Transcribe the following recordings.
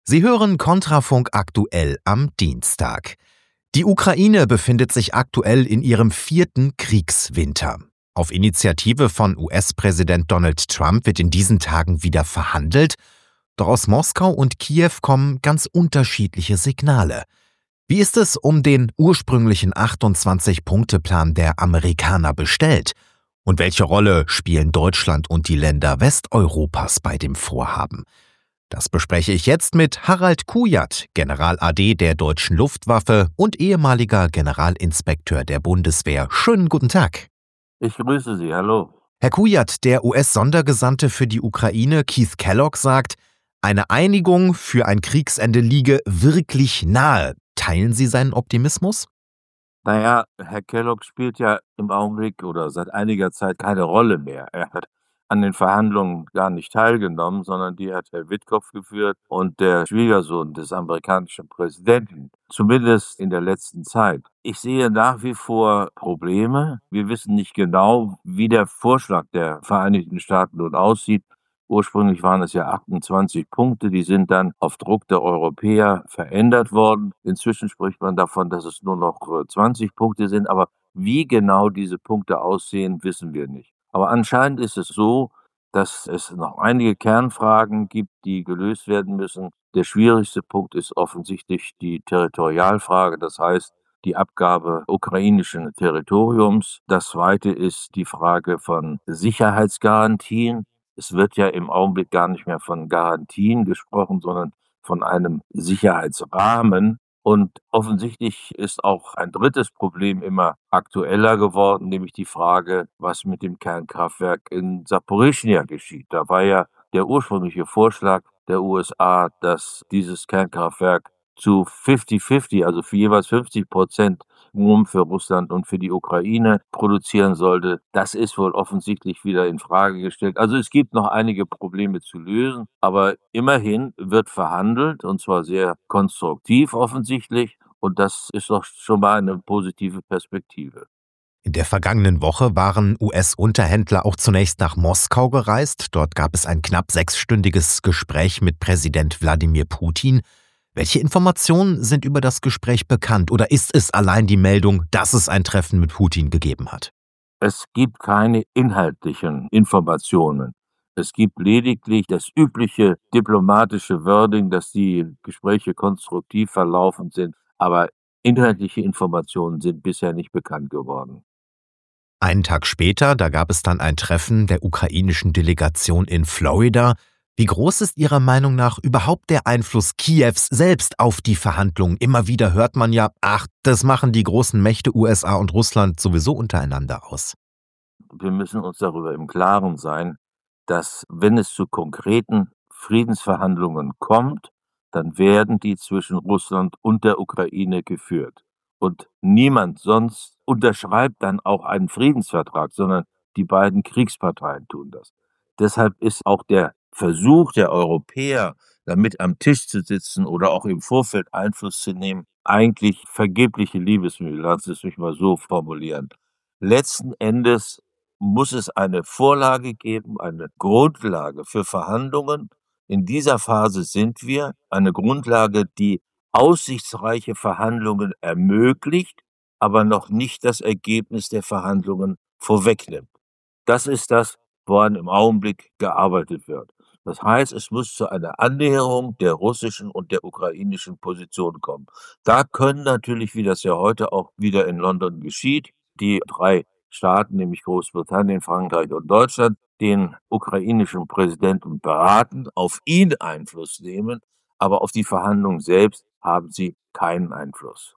Sie hören Kontrafunk aktuell am Dienstag. Die Ukraine befindet sich aktuell in ihrem 4. Kriegswinter. Auf Initiative von US-Präsident Donald Trump wird in diesen Tagen wieder verhandelt. Doch aus Moskau und Kiew kommen ganz unterschiedliche Signale. Wie ist es um den ursprünglichen 28-Punkte-Plan der Amerikaner bestellt? Und welche Rolle spielen Deutschland und die Länder Westeuropas bei dem Vorhaben? Das bespreche ich jetzt mit Harald Kujat, General-AD der Deutschen Luftwaffe und ehemaliger Generalinspekteur der Bundeswehr. Schönen guten Tag. Ich grüße Sie, hallo. Herr Kujat, der US-Sondergesandte für die Ukraine, Keith Kellogg, sagt, eine Einigung für ein Kriegsende liege wirklich nahe. Teilen Sie seinen Optimismus? Naja, Herr Kellogg spielt ja im Augenblick oder seit einiger Zeit keine Rolle mehr. Er hat an den Verhandlungen gar nicht teilgenommen, sondern die hat Herr Witkow geführt und der Schwiegersohn des amerikanischen Präsidenten, zumindest in der letzten Zeit. Ich sehe nach wie vor Probleme. Wir wissen nicht genau, wie der Vorschlag der Vereinigten Staaten nun aussieht. Ursprünglich waren es ja 28 Punkte, die sind dann auf Druck der Europäer verändert worden. Inzwischen spricht man davon, dass es nur noch 20 Punkte sind, aber wie genau diese Punkte aussehen, wissen wir nicht. Aber anscheinend ist es so, dass es noch einige Kernfragen gibt, die gelöst werden müssen. Der schwierigste Punkt ist offensichtlich die Territorialfrage, das heißt die Abgabe ukrainischen Territoriums. Das zweite ist die Frage von Sicherheitsgarantien. Es wird ja im Augenblick gar nicht mehr von Garantien gesprochen, sondern von einem Sicherheitsrahmen. Und offensichtlich ist auch ein drittes Problem immer aktueller geworden, nämlich die Frage, was mit dem Kernkraftwerk in Saporischschja geschieht. Da war ja der ursprüngliche Vorschlag der USA, dass dieses Kernkraftwerk zu 50-50, also für jeweils 50% Strom für Russland und für die Ukraine produzieren sollte. Das ist wohl offensichtlich wieder in Frage gestellt. Also es gibt noch einige Probleme zu lösen, aber immerhin wird verhandelt und zwar sehr konstruktiv offensichtlich und das ist doch schon mal eine positive Perspektive. In der vergangenen Woche waren US-Unterhändler auch zunächst nach Moskau gereist. Dort gab es ein knapp 6-stündiges Gespräch mit Präsident Wladimir Putin. Welche Informationen sind über das Gespräch bekannt oder ist es allein die Meldung, dass es ein Treffen mit Putin gegeben hat? Es gibt keine inhaltlichen Informationen. Es gibt lediglich das übliche diplomatische Wording, dass die Gespräche konstruktiv verlaufen sind, aber inhaltliche Informationen sind bisher nicht bekannt geworden. Einen Tag später, da gab es dann ein Treffen der ukrainischen Delegation in Florida. Wie groß ist Ihrer Meinung nach überhaupt der Einfluss Kiews selbst auf die Verhandlungen? Immer wieder hört man ja, das machen die großen Mächte USA und Russland sowieso untereinander aus. Wir müssen uns darüber im Klaren sein, dass, wenn es zu konkreten Friedensverhandlungen kommt, dann werden die zwischen Russland und der Ukraine geführt. Und niemand sonst unterschreibt dann auch einen Friedensvertrag, sondern die beiden Kriegsparteien tun das. Deshalb ist auch der Versuch der Europäer, damit am Tisch zu sitzen oder auch im Vorfeld Einfluss zu nehmen, eigentlich vergebliche Liebesmühe, lass es mich mal so formulieren. Letzten Endes muss es eine Vorlage geben, eine Grundlage für Verhandlungen. In dieser Phase sind wir, eine Grundlage, die aussichtsreiche Verhandlungen ermöglicht, aber noch nicht das Ergebnis der Verhandlungen vorwegnimmt. Das ist das, woran im Augenblick gearbeitet wird. Das heißt, es muss zu einer Annäherung der russischen und der ukrainischen Position kommen. Da können natürlich, wie das ja heute auch wieder in London geschieht, die 3 Staaten, nämlich Großbritannien, Frankreich und Deutschland, den ukrainischen Präsidenten beraten, auf ihn Einfluss nehmen, aber auf die Verhandlungen selbst haben sie keinen Einfluss.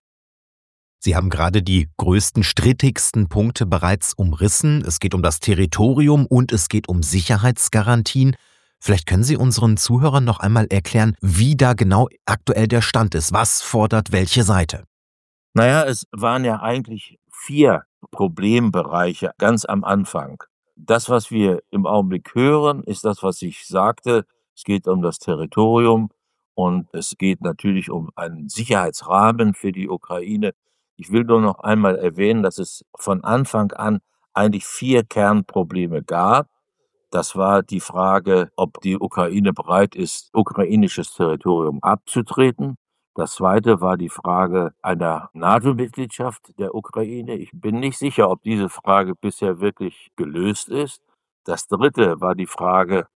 Sie haben gerade die größten, strittigsten Punkte bereits umrissen. Es geht um das Territorium und es geht um Sicherheitsgarantien. Vielleicht können Sie unseren Zuhörern noch einmal erklären, wie da genau aktuell der Stand ist. Was fordert welche Seite? Naja, es waren ja eigentlich 4 Problembereiche ganz am Anfang. Das, was wir im Augenblick hören, ist das, was ich sagte. Es geht um das Territorium und es geht natürlich um einen Sicherheitsrahmen für die Ukraine. Ich will nur noch einmal erwähnen, dass es von Anfang an eigentlich 4 Kernprobleme gab. Das war die Frage, ob die Ukraine bereit ist, ukrainisches Territorium abzutreten. Das zweite war die Frage einer NATO-Mitgliedschaft der Ukraine. Ich bin nicht sicher, ob diese Frage bisher wirklich gelöst ist. Das dritte war die Frage,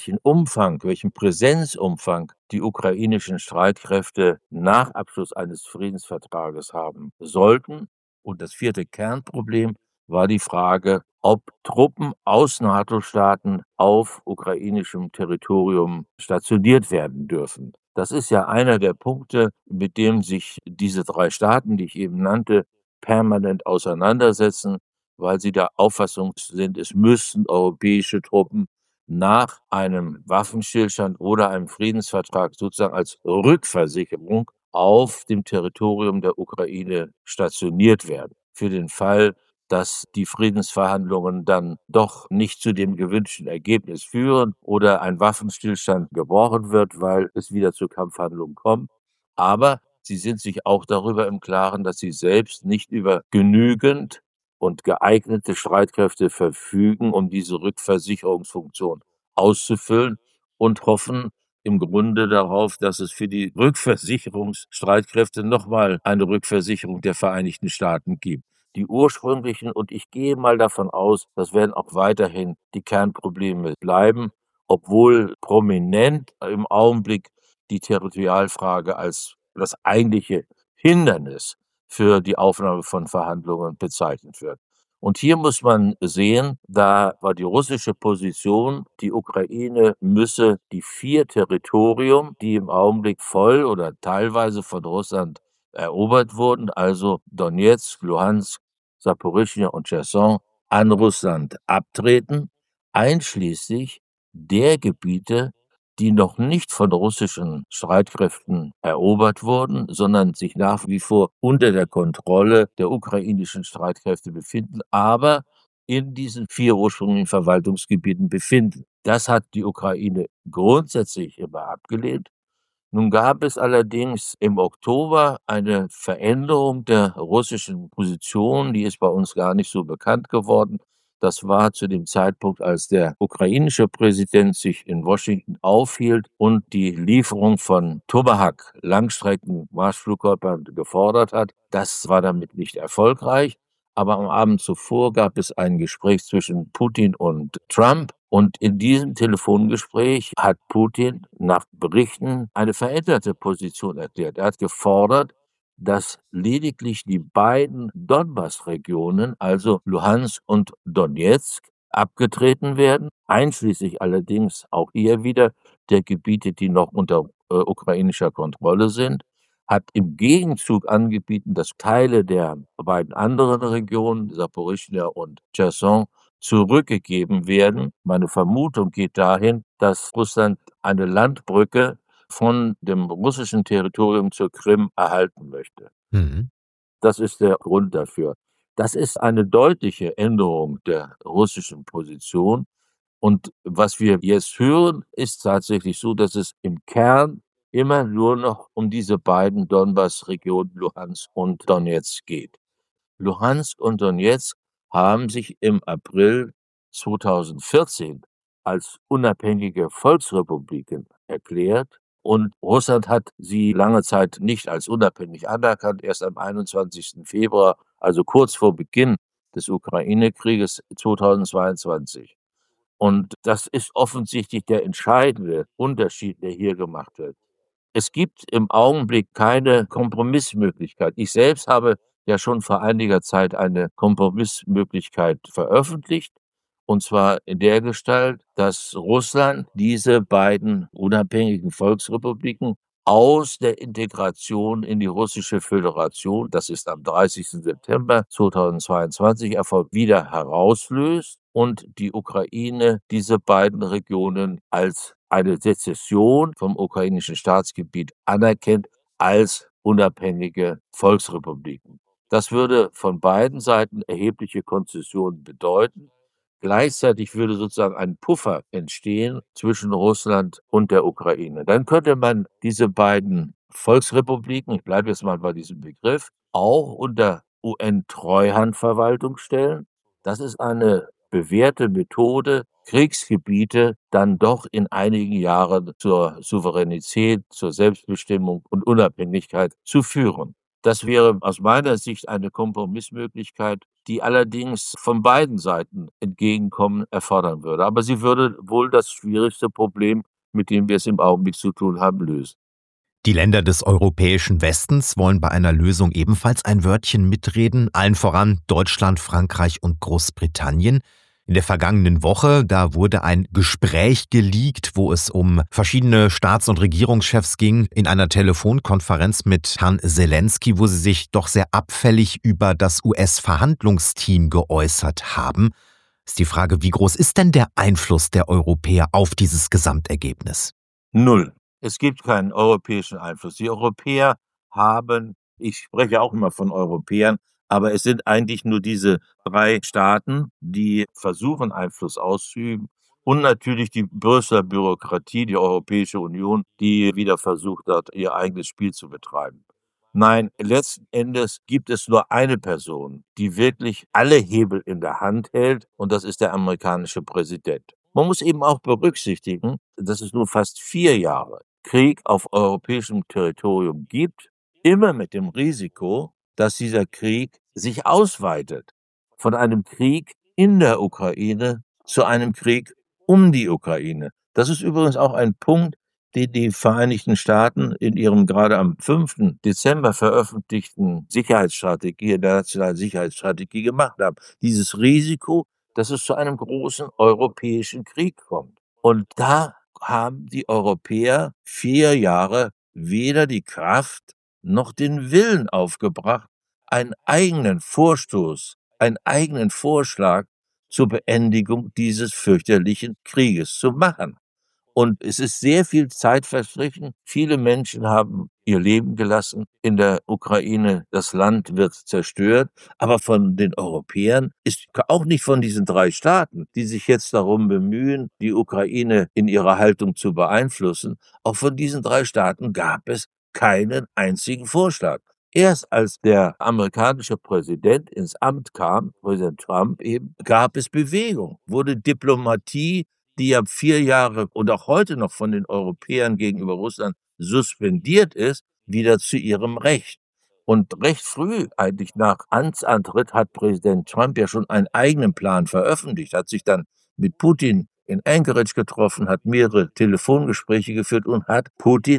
welchen Präsenzumfang die ukrainischen Streitkräfte nach Abschluss eines Friedensvertrages haben sollten. Und das vierte Kernproblem war die Frage, ob Truppen aus NATO-Staaten auf ukrainischem Territorium stationiert werden dürfen. Das ist ja einer der Punkte, mit dem sich diese 3 Staaten, die ich eben nannte, permanent auseinandersetzen, weil sie der Auffassung sind, es müssten europäische Truppen nach einem Waffenstillstand oder einem Friedensvertrag sozusagen als Rückversicherung auf dem Territorium der Ukraine stationiert werden. Für den Fall, dass die Friedensverhandlungen dann doch nicht zu dem gewünschten Ergebnis führen oder ein Waffenstillstand gebrochen wird, weil es wieder zu Kampfhandlungen kommt. Aber sie sind sich auch darüber im Klaren, dass sie selbst nicht über genügend und geeignete Streitkräfte verfügen, um diese Rückversicherungsfunktion auszufüllen, und hoffen im Grunde darauf, dass es für die Rückversicherungsstreitkräfte nochmal eine Rückversicherung der Vereinigten Staaten gibt. Die ursprünglichen, und ich gehe mal davon aus, das werden auch weiterhin die Kernprobleme bleiben, obwohl prominent im Augenblick die Territorialfrage als das eigentliche Hindernis für die Aufnahme von Verhandlungen bezeichnet wird. Und hier muss man sehen, da war die russische Position, die Ukraine müsse die 4 Territorien, die im Augenblick voll oder teilweise von Russland erobert wurden, also Donetsk, Luhansk, Saporischschja und Cherson, an Russland abtreten, einschließlich der Gebiete, die noch nicht von russischen Streitkräften erobert wurden, sondern sich nach wie vor unter der Kontrolle der ukrainischen Streitkräfte befinden, aber in diesen 4 ursprünglichen Verwaltungsgebieten befinden. Das hat die Ukraine grundsätzlich immer abgelehnt. Nun gab es allerdings im Oktober eine Veränderung der russischen Position, die ist bei uns gar nicht so bekannt geworden. Das war zu dem Zeitpunkt, als der ukrainische Präsident sich in Washington aufhielt und die Lieferung von Tomahawk-Langstrecken-Marschflugkörpern gefordert hat. Das war damit nicht erfolgreich. Aber am Abend zuvor gab es ein Gespräch zwischen Putin und Trump. Und in diesem Telefongespräch hat Putin nach Berichten eine veränderte Position erklärt. Er hat gefordert, dass lediglich die beiden Donbass-Regionen, also Luhansk und Donetsk, abgetreten werden, einschließlich allerdings auch hier wieder der Gebiete, die noch unter ukrainischer Kontrolle sind, hat im Gegenzug angeboten, dass Teile der beiden anderen Regionen, Saporischschja und Cherson, zurückgegeben werden. Meine Vermutung geht dahin, dass Russland eine Landbrücke von dem russischen Territorium zur Krim erhalten möchte. Mhm. Das ist der Grund dafür. Das ist eine deutliche Änderung der russischen Position. Und was wir jetzt hören, ist tatsächlich so, dass es im Kern immer nur noch um diese beiden Donbass-Regionen Luhansk und Donetsk geht. Luhansk und Donetsk haben sich im April 2014 als unabhängige Volksrepubliken erklärt, und Russland hat sie lange Zeit nicht als unabhängig anerkannt. Erst am 21. Februar, also kurz vor Beginn des Ukraine-Krieges 2022. Und das ist offensichtlich der entscheidende Unterschied, der hier gemacht wird. Es gibt im Augenblick keine Kompromissmöglichkeit. Ich selbst habe ja schon vor einiger Zeit eine Kompromissmöglichkeit veröffentlicht, und zwar in der Gestalt, dass Russland diese beiden unabhängigen Volksrepubliken aus der Integration in die Russische Föderation, das ist am 30. September 2022 erfolgt, wieder herauslöst und die Ukraine diese beiden Regionen als eine Sezession vom ukrainischen Staatsgebiet anerkennt als unabhängige Volksrepubliken. Das würde von beiden Seiten erhebliche Konzessionen bedeuten. Gleichzeitig würde sozusagen ein Puffer entstehen zwischen Russland und der Ukraine. Dann könnte man diese beiden Volksrepubliken, ich bleibe jetzt mal bei diesem Begriff, auch unter UN-Treuhandverwaltung stellen. Das ist eine bewährte Methode, Kriegsgebiete dann doch in einigen Jahren zur Souveränität, zur Selbstbestimmung und Unabhängigkeit zu führen. Das wäre aus meiner Sicht eine Kompromissmöglichkeit, die allerdings von beiden Seiten Entgegenkommen erfordern würde. Aber sie würde wohl das schwierigste Problem, mit dem wir es im Augenblick zu tun haben, lösen. Die Länder des europäischen Westens wollen bei einer Lösung ebenfalls ein Wörtchen mitreden, allen voran Deutschland, Frankreich und Großbritannien. In der vergangenen Woche, da wurde ein Gespräch geleakt, wo es um verschiedene Staats- und Regierungschefs ging, in einer Telefonkonferenz mit Herrn Zelensky, wo sie sich doch sehr abfällig über das US-Verhandlungsteam geäußert haben. Ist die Frage, wie groß ist denn der Einfluss der Europäer auf dieses Gesamtergebnis? 0. Es gibt keinen europäischen Einfluss. Die Europäer haben, ich spreche auch immer von Europäern, aber es sind eigentlich nur diese 3 Staaten, die versuchen, Einfluss auszuüben, und natürlich die Brüsseler Bürokratie, die Europäische Union, die wieder versucht hat, ihr eigenes Spiel zu betreiben. Nein, letzten Endes gibt es nur eine Person, die wirklich alle Hebel in der Hand hält, und das ist der amerikanische Präsident. Man muss eben auch berücksichtigen, dass es nun fast 4 Jahre Krieg auf europäischem Territorium gibt, immer mit dem Risiko, dass dieser Krieg sich ausweitet von einem Krieg in der Ukraine zu einem Krieg um die Ukraine. Das ist übrigens auch ein Punkt, den die Vereinigten Staaten in ihrem gerade am 5. Dezember veröffentlichten Sicherheitsstrategie, der nationalen Sicherheitsstrategie gemacht haben. Dieses Risiko, dass es zu einem großen europäischen Krieg kommt. Und da haben die Europäer 4 Jahre weder die Kraft noch den Willen aufgebracht, einen eigenen Vorstoß, einen eigenen Vorschlag zur Beendigung dieses fürchterlichen Krieges zu machen. Und es ist sehr viel Zeit verstrichen. Viele Menschen haben ihr Leben gelassen in der Ukraine. Das Land wird zerstört. Aber von den Europäern ist auch nicht von diesen 3 Staaten, die sich jetzt darum bemühen, die Ukraine in ihrer Haltung zu beeinflussen, auch von diesen 3 Staaten gab es keinen einzigen Vorschlag. Erst als der amerikanische Präsident ins Amt kam, Präsident Trump eben, gab es Bewegung, wurde Diplomatie, die ja 4 Jahre und auch heute noch von den Europäern gegenüber Russland suspendiert ist, wieder zu ihrem Recht. Und recht früh, eigentlich nach Amtsantritt, hat Präsident Trump ja schon einen eigenen Plan veröffentlicht, hat sich dann mit Putin in Anchorage getroffen, hat mehrere Telefongespräche geführt und hat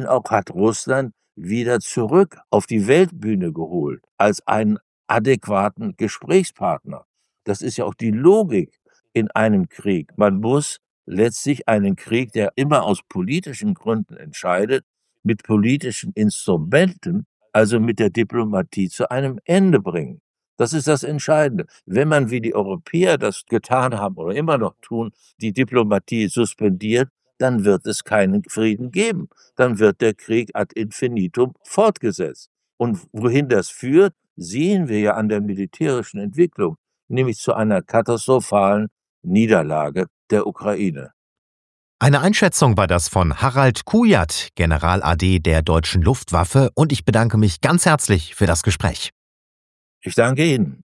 Russland wieder zurück auf die Weltbühne geholt als einen adäquaten Gesprächspartner. Das ist ja auch die Logik in einem Krieg. Man muss letztlich einen Krieg, der immer aus politischen Gründen entscheidet, mit politischen Instrumenten, also mit der Diplomatie, zu einem Ende bringen. Das ist das Entscheidende. Wenn man, wie die Europäer das getan haben oder immer noch tun, die Diplomatie suspendiert, dann wird es keinen Frieden geben. Dann wird der Krieg ad infinitum fortgesetzt. Und wohin das führt, sehen wir ja an der militärischen Entwicklung, nämlich zu einer katastrophalen Niederlage der Ukraine. Eine Einschätzung war das von Harald Kujat, General AD der Deutschen Luftwaffe, und ich bedanke mich ganz herzlich für das Gespräch. Ich danke Ihnen.